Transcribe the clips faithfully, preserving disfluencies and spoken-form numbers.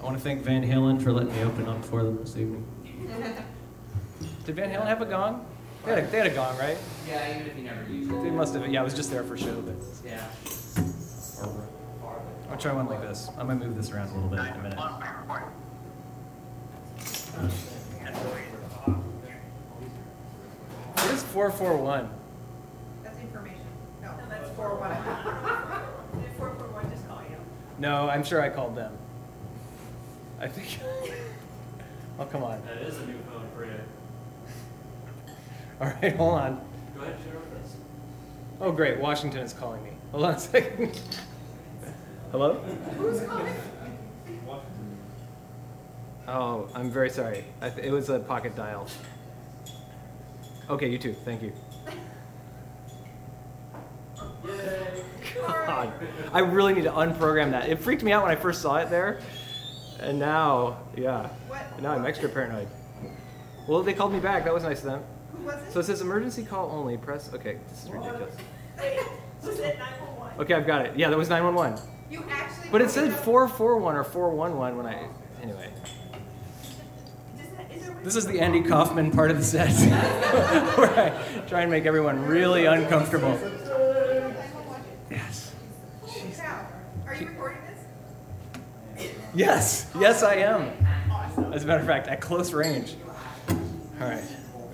want to thank Van Halen for letting me open up for them this evening. Did Van Halen have a gong? They had a, they had a gong, right? Yeah, even if you never used it. They must have. Yeah, I was just there for show, but. Yeah. I'll try one like this. I'm gonna move this around a little bit in a minute. What is four four one? That's information. No, that's four one. Did four four one just call you? No, I'm sure I called them. I think. Oh, come on. That is a new phone for you. All right, hold on. Go ahead and share with us. Oh, great. Washington is calling me. Hold on a second. Hello? Who's calling? Oh, I'm very sorry. I th- it was a pocket dial. Okay, you too. Thank you. Yay! God, I really need to unprogram that. It freaked me out when I first saw it there, and now, yeah, What? now I'm extra paranoid. Well, they called me back. That was nice of them. Who was it? So it says emergency call only. Press. Okay, this is ridiculous. Wait, was it nine one one? Okay, I've got it. Yeah, that was nine one one. You actually. But it said four four one or four one one when I. Anyway. Does that, is there This is the Andy Kaufman part of the set, where I try and make everyone really uncomfortable. Yes. Holy cow. Are you recording this? Yes. Yes, I am. As a matter of fact, at close range. All right.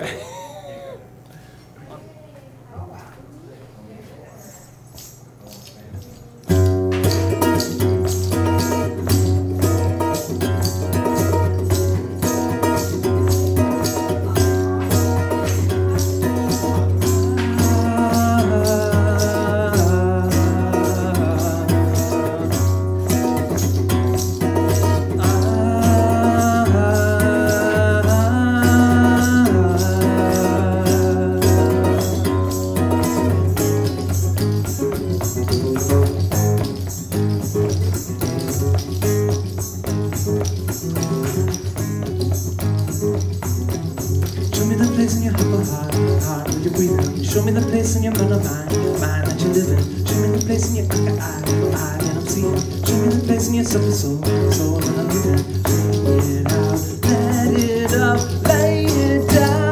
Show me the place in your humble heart, heart where you breathe in. Show me the place in your mind, mind, mind that you live in. Show me the place in your eye, eye, eye that I'm seeing. Show me the place in your soul, soul, soul that I'm living. Bring it out, let it up, lay it down.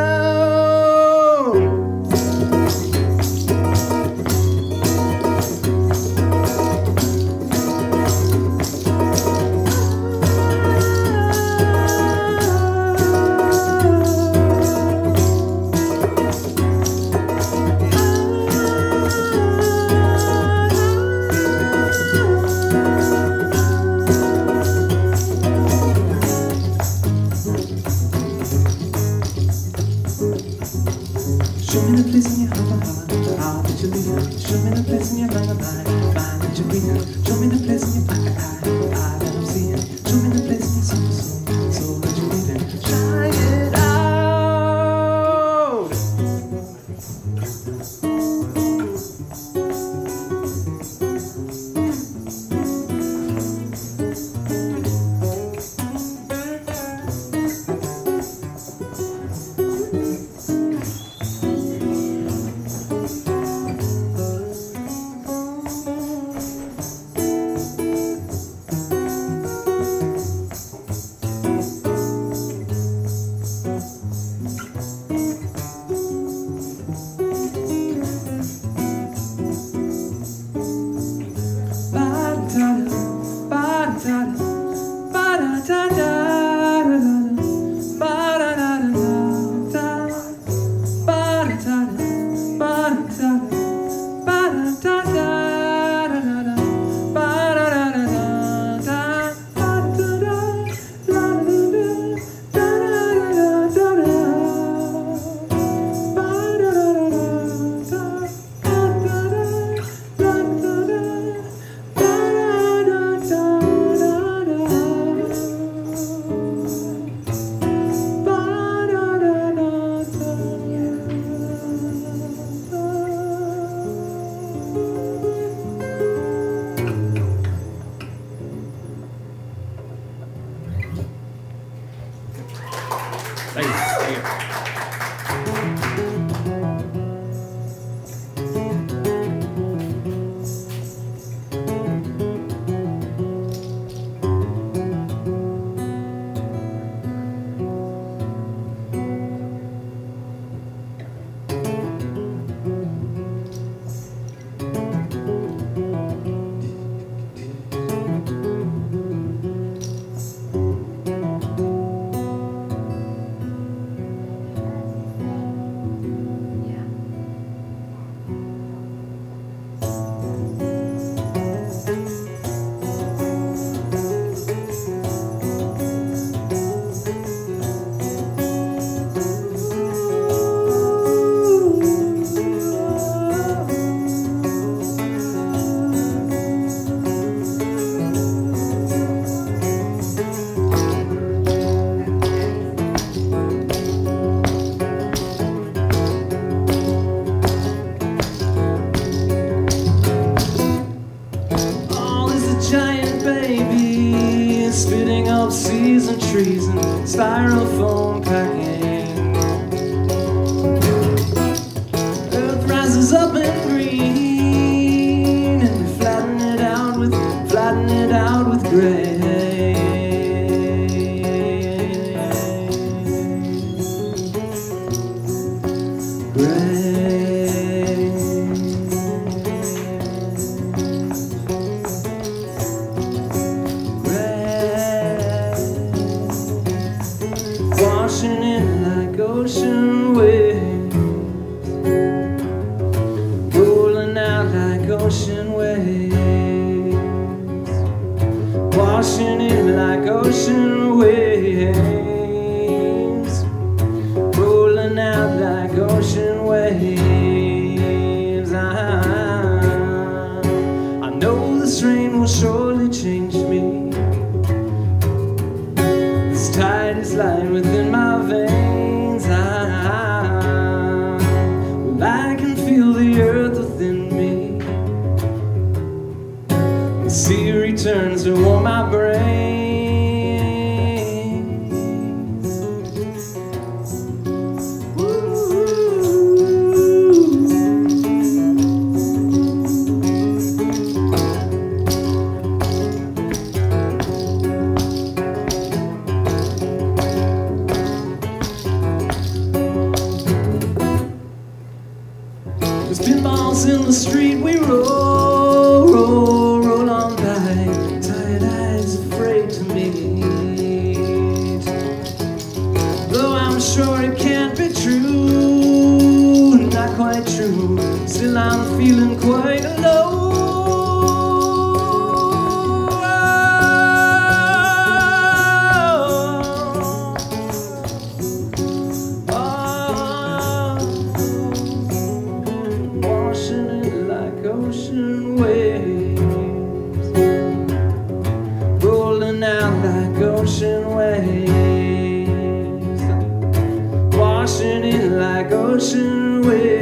Show me the place in your heart, heart, heart that you live in. Show me the place in your mind, mind, mind that you breathe in. Show me the place in your eye, eye, eye that I'm seeing. Show me the place in your soul, soul, soul that you live in. Shine it out. Thank you. Thank you. spitting up seas and trees and styrofoam packing. Earth rises up and green, and we flatten it out with, flatten it out with gray. Washing in like ocean waves, rolling out like ocean waves, washing in like ocean waves, rolling out like ocean waves. I, I know this rain will surely change me. This tide is lying within my veins. I, well, I can feel the earth within me. The sea returns to warm my brain. There's pinballs in the street, we roll, roll, roll on by. Tired eyes afraid to meet. Though I'm sure it can't be true, not quite true. Still I'm feeling quite alone. Ocean waves, rolling out like ocean waves, washing in like ocean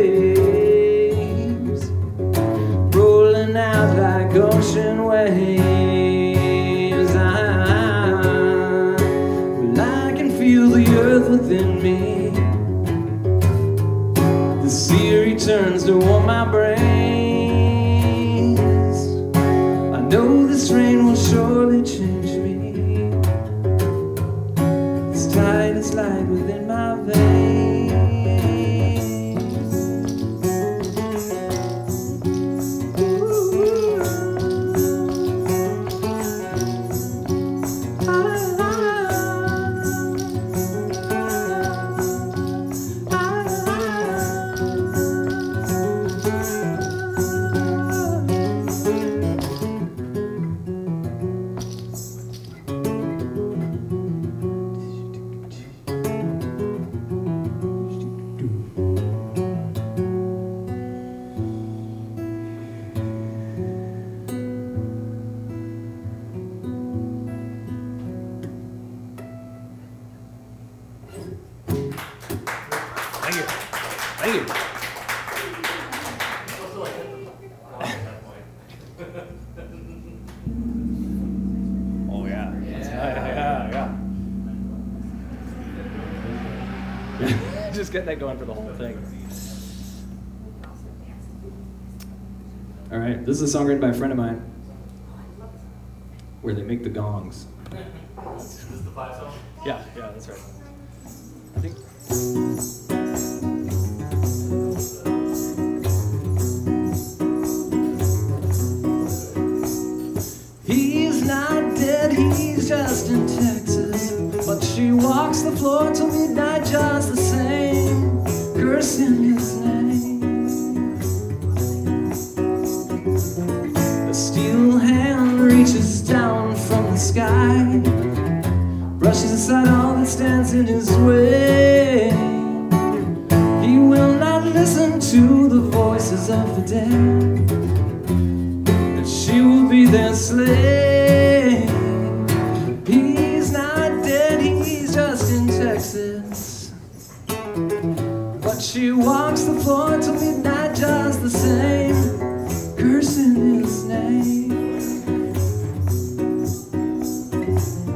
waves, rolling out like ocean waves. I, well, I can feel the earth within me. The sea returns to warm my brain. I know this rain will surely change me. This tide is light within my veins. Ooh. Ah, ah, ah, ah. Thank you. Thank you. Oh yeah. That's right. Yeah, yeah. Just get that going for the whole thing. All right, this is a song written by a friend of mine where they make the gongs. Is this the five song? Yeah, yeah, that's right. I think. He's not dead, he's just in Texas. But she walks the floor till midnight just the same, cursing his name. A steel hand reaches down from the sky, brushes aside all that stands in his way. He will not listen to the voices of the dead, but she will be their slave. He's not dead, he's just in Texas. But she walks the floor till midnight just the same, cursing his name.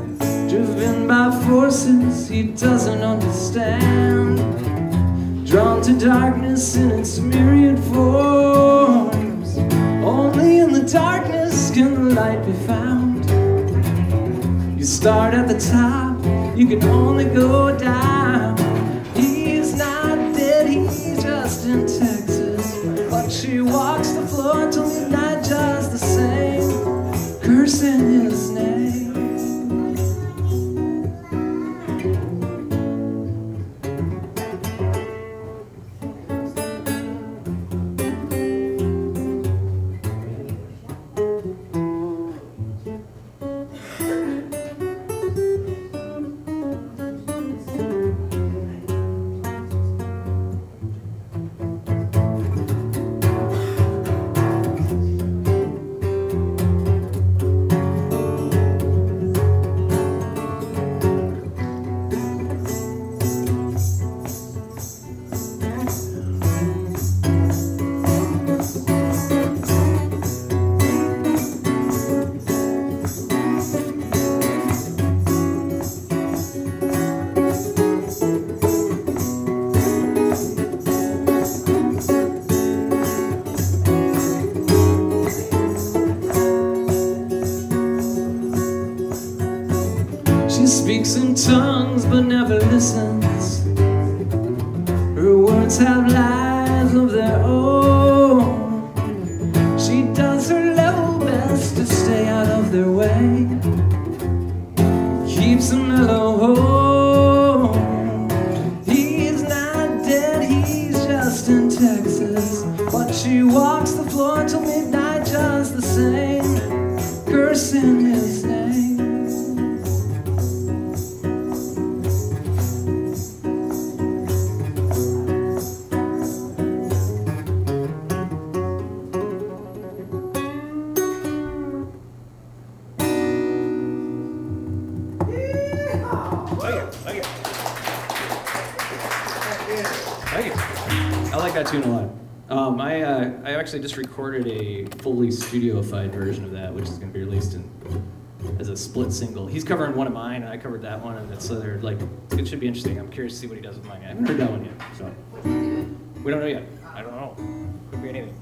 forces he doesn't understand, drawn to darkness in its myriad forms. Only in the darkness can the light be found. You start at the top, you can only go down. He's not dead, he's just in Texas, but she walks the floor till midnight just the same, cursing his name. Speaks in tongues but never listens. Her words have lives of their own. She does her level best to stay out of their way, keeps a mellow hold. He's not dead, he's just in Texas, but she walks the floor till midnight just the same, cursing his name. I like that tune a lot. Um, I uh, I actually just recorded a fully studio-fied version of that, which is going to be released in, as a split single. He's covering one of mine, and I covered that one, and it's uh, they're like it should be interesting. I'm curious to see what he does with mine. I haven't heard that one yet, so we don't know yet. I don't know. Could be anything.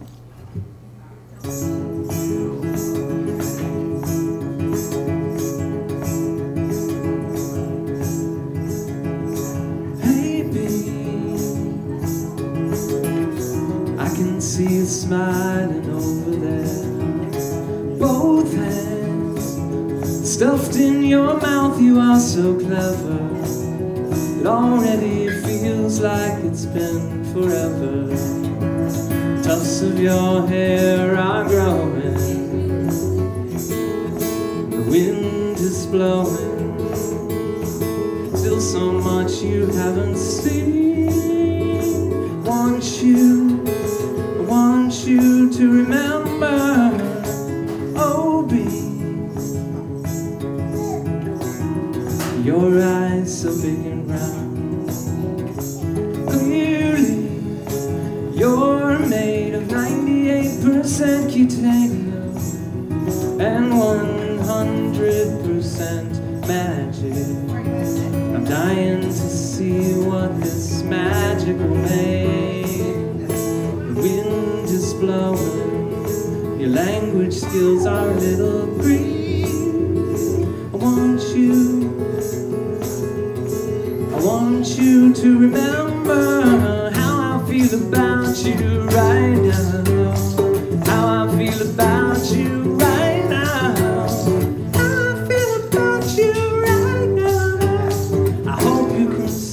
See you smiling over there, both hands stuffed in your mouth. You are so clever, it already feels like it's been forever. Tufts of your hair are growing, the wind is blowing, still so much you haven't seen. Want you want you to remember, oh, be your eyes so big and round. Clearly, you're made of ninety-eight percent titanium and one hundred percent magic. I'm dying to see what this magic will make. Wind is blowing, your language skills are a little green. I want you, I want you to remember how I feel about you right now. How I feel about you right now. How I feel about you right now. I hope you can see.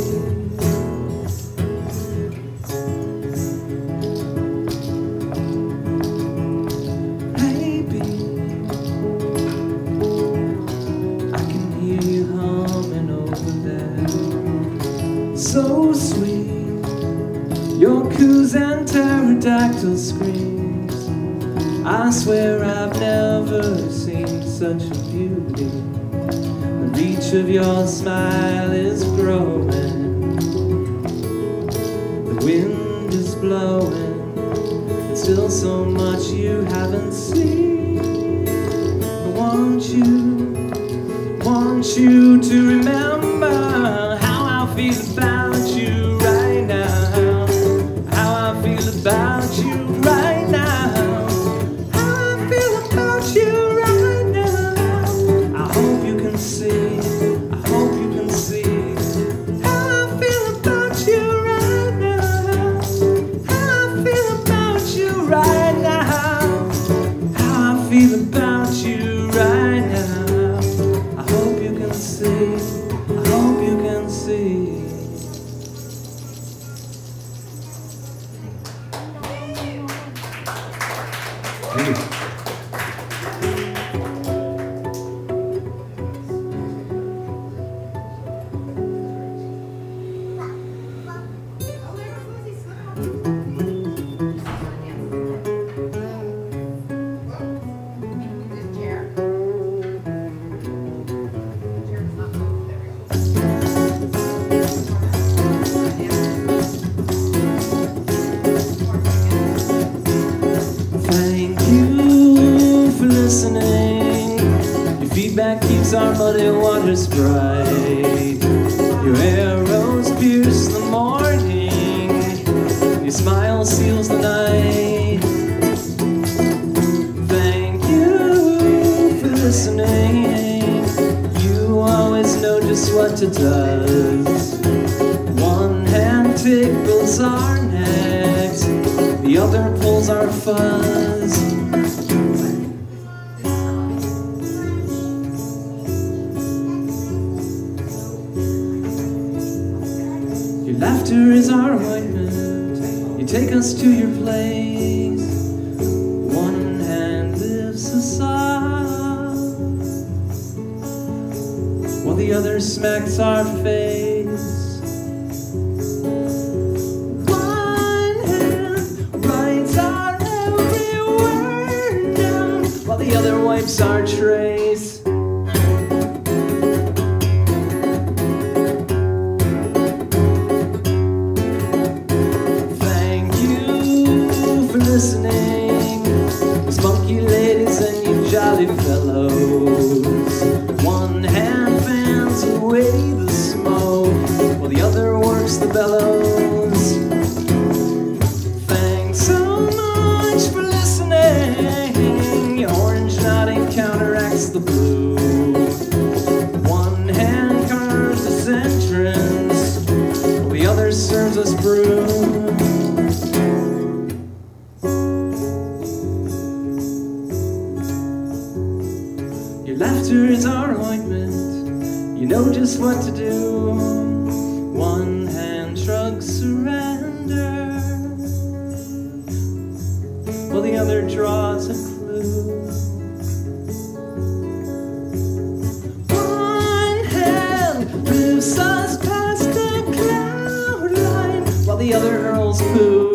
So sweet, your coos and pterodactyl screams. I swear I've never seen such a beauty. The reach of your smile is growing, the wind is blowing, there's still so much you haven't seen. I want you, want you to remember how I feel about you right now. How I feel about you right now. How I feel about you right now. I hope you can see, I hope you can see how I feel about you right now. How I feel about you right now. How I feel about you right now. I hope you can see, I hope you can see. Thank you. This chair. Chair's not moving. There we go. Thank you for listening. Your feedback keeps our muddy waters bright. Your arrows pierce the morning. Your smile seals the night. Thank you for listening. You always know just what to does. One hand tickles our necks, the other pulls our fuzz. Your laughter is our ointment. You take us to your place. One hand lifts us up, while the other smacks our face. One hand writes our every word down, while the other wipes our trace. Thank you for listening, spunky ladies and you jolly fellows. One hand fans away the smoke, while the other works the bellows. Thanks so much for listening. Your orange nodding counteracts the blue. One hand carves us entrance, while the other serves us brew. Your laughter is our ointment. You know just what to do. One hand shrugs surrender, while the other draws a clue. One hand lifts us past the cloud line, while the other hurls poo.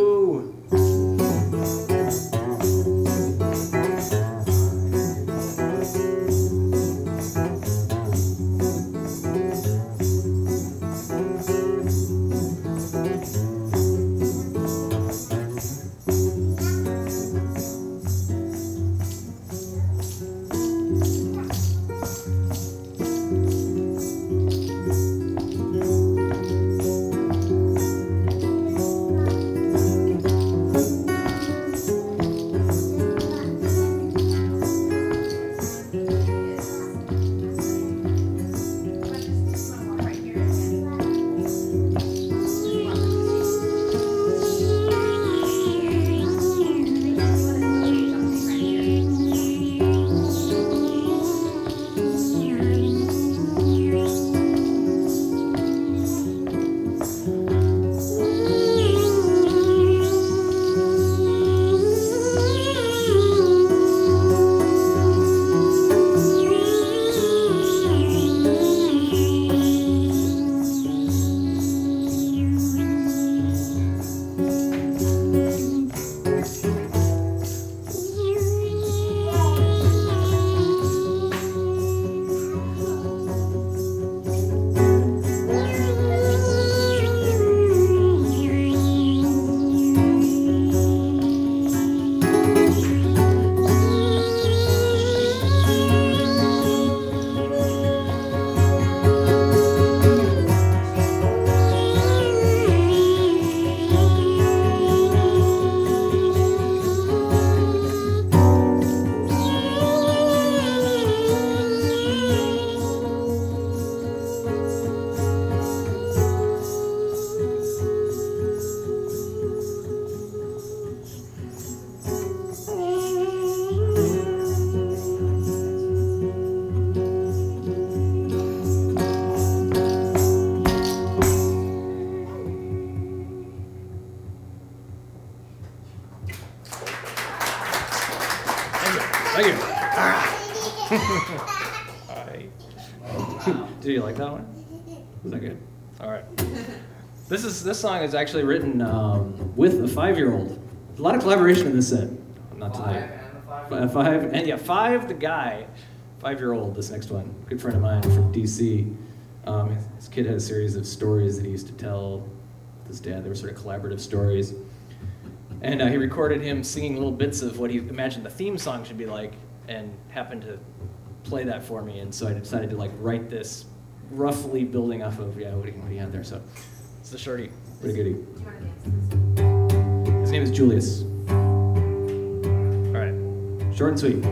Did you like that one? Was that good? All right. This is this song is actually written um, with a five-year-old. A lot of collaboration in this set. Not Five tonight. and the five. Five, five and yeah, five. The guy, five-year-old. This next one, good friend of mine from D C. Um, his kid had a series of stories that he used to tell with his dad. They were sort of collaborative stories, and uh, he recorded him singing little bits of what he imagined the theme song should be like, and happened to play that for me. And so I decided to like write this, roughly building off of yeah what he, what he had there. So it's the shorty, pretty goodie. Do you want to dance this? His name is Julius. All right, short and sweet.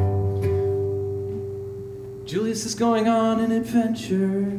Julius is going on an adventure.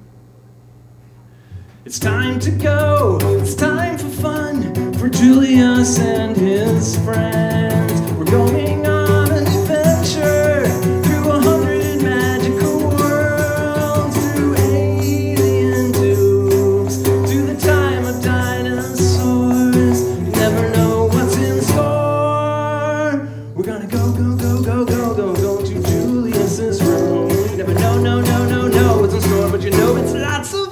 It's time to go, it's time for fun, for Julius and his friends. We're going on an adventure, through a hundred magical worlds, through alien tubes, to the time of dinosaurs. You never know what's in store. We're gonna go, go, go, go, go, go, go to Julius's room. You never know, no, no, no, no what's in store, but you know it's lots of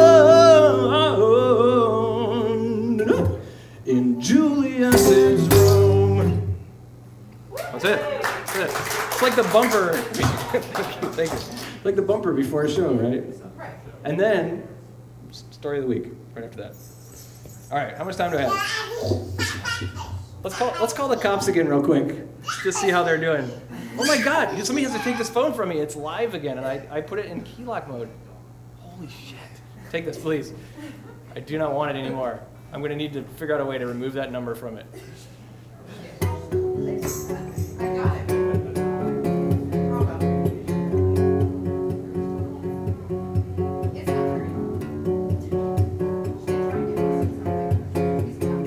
in Julius's room. That's it. That's it. It's like the bumper. Thank you. Thank you. Like the bumper before a show, right? Right. And then, story of the week, right after that. All right, how much time do I have? Let's call let's call the cops again real quick. Just see how they're doing. Oh my God! Somebody has to take this phone from me. It's live again, and I, I put it in key lock mode. Holy shit! Take this, please. I do not want it anymore. I'm going to need to figure out a way to remove that number from it. I got it. Bravo. It's not very long. She tried to do something. He's not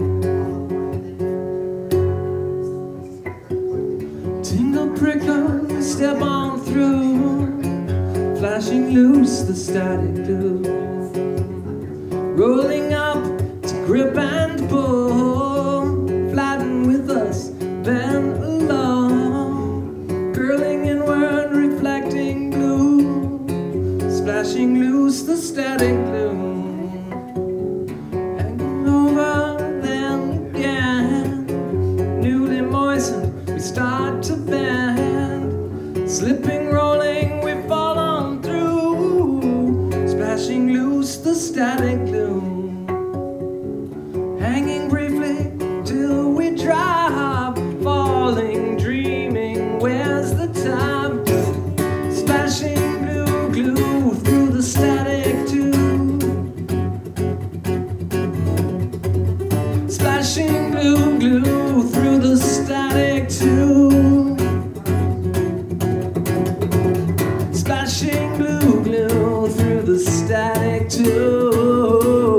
all of Tingle prickle, step on through, flashing loose the static glue, rolling up to grip and pull, flatten with us, bend along, curling inward, reflecting blue, splashing loose the static glue, hanging over then again, newly moistened, we start to bend, slipping, rolling, we fall on through, splashing loose the static glue, hanging briefly till we drop, falling, dreaming, where's the top, splashing blue glue through the static tube, splashing blue glue through the static tube, splashing blue glue through the static tube.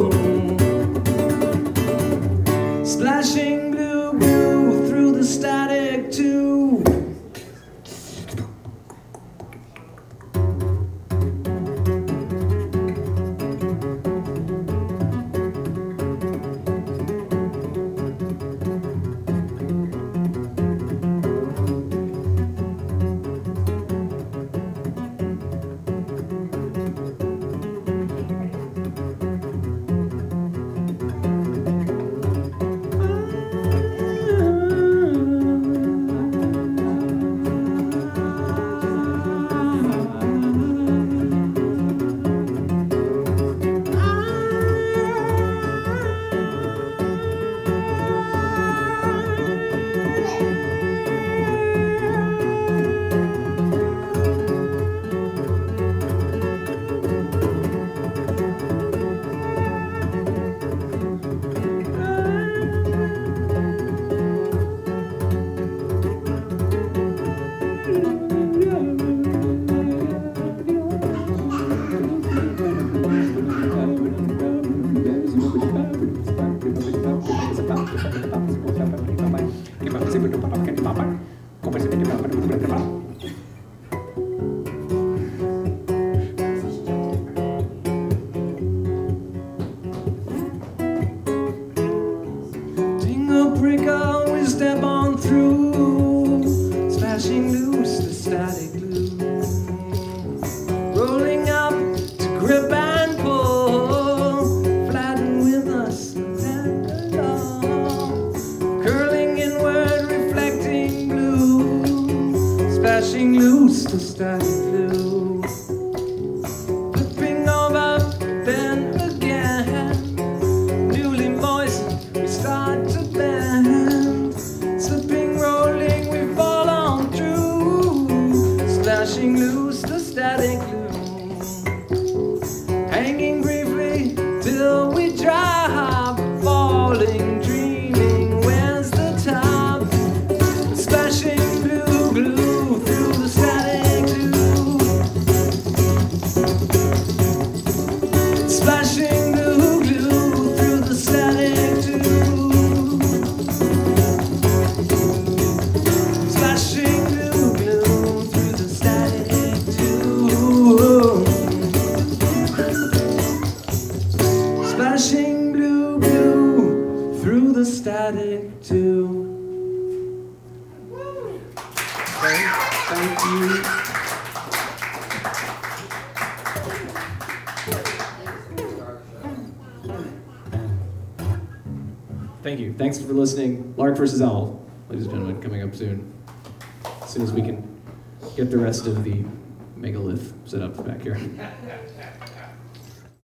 thank you. Thanks for listening. Lark versus Owl, ladies and gentlemen, coming up soon. As soon as we can get the rest of the megalith set up back here.